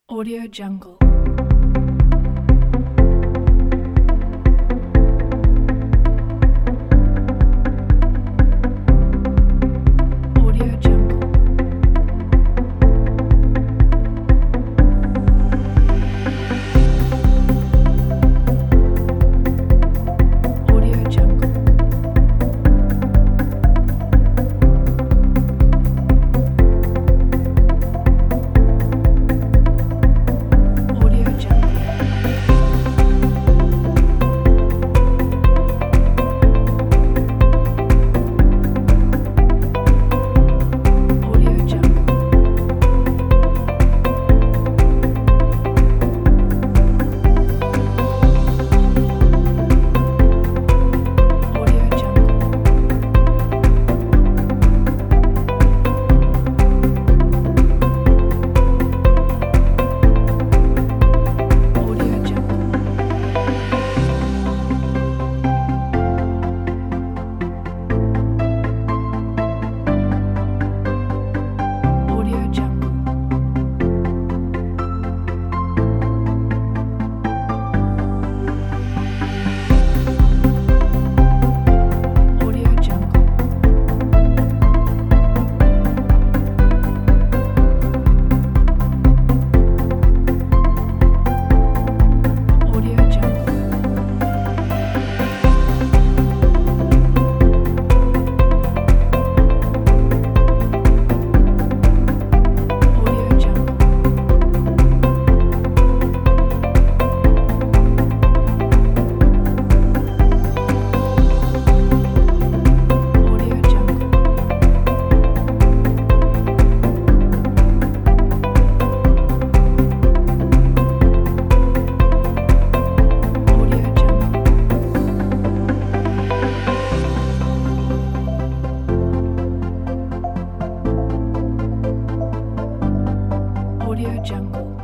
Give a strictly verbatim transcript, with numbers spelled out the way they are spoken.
Audio Jungle. Audio Jungle. Audio Jungle. Audio Jungle. Audio Jungle. Audio Jungle. Audio Jungle. Audio Jungle. Audio Jungle. Audio Jungle. Audio Jungle. Audio Jungle. Audio Jungle. Audio Jungle.